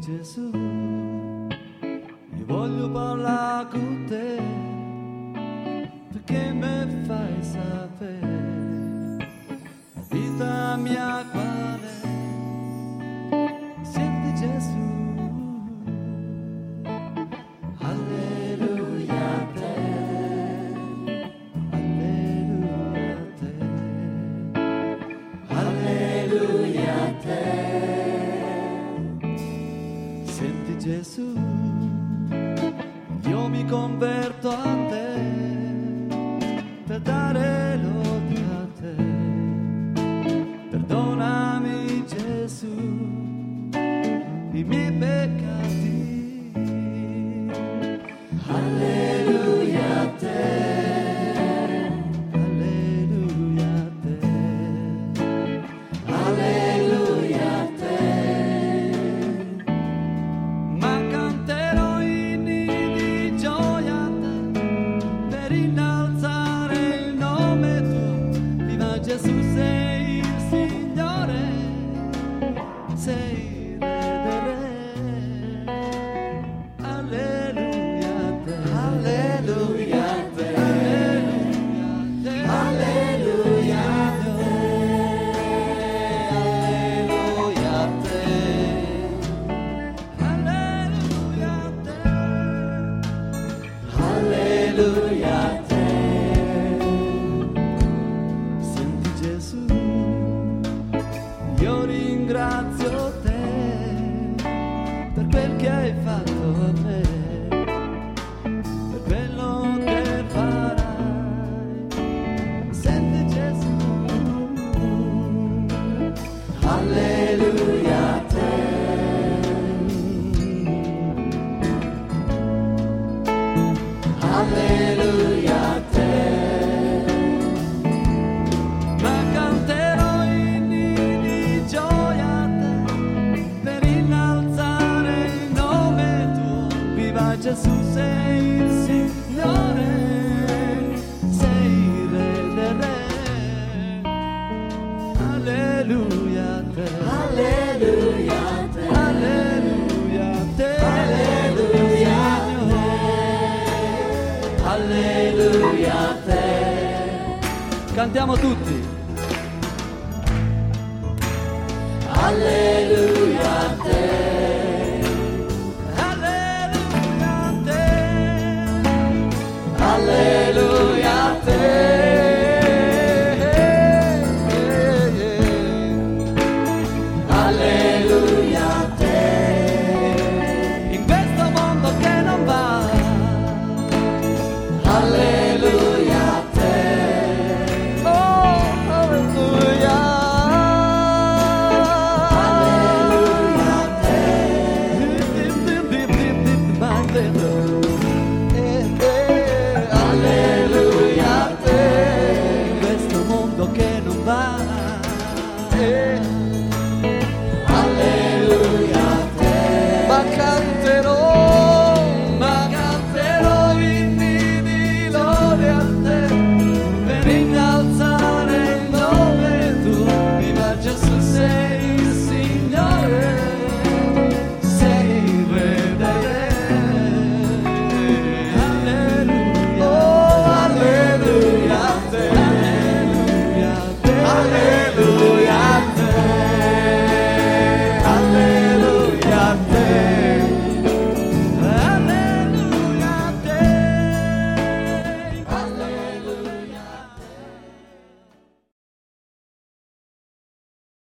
Gesù, io voglio parlare con te, perché mi fai sapere la vita mia qual è. Senti Gesù, alleluia a te, alleluia a te, alleluia a te. Senti Gesù, io mi converto a te per dare lode a te. Perdonami Gesù i miei peccati. Alleluia a te, alleluia a te, alleluia a te. Ma canterò inni di gioia a te per innalzare il nome tuo. Viva Gesù, sei il Signore, sei il Re dei Re. Alleluia a te, alleluia a te, alleluia a te, alleluia a te, alleluia a te, alleluia a te. Senti Gesù, io ringrazio te per quel che hai fatto a me, per quello che farai. Senti Gesù, alleluia a te, alleluia a te. Ma canterò inni di gioia a te per innalzare il nome tuo. Viva Gesù, sei il Signore, sei il Re dei Re. Alleluia a te, alleluia a te, alleluia a te, alleluia a te, alleluia a te. Cantiamo tutti. Alleluia.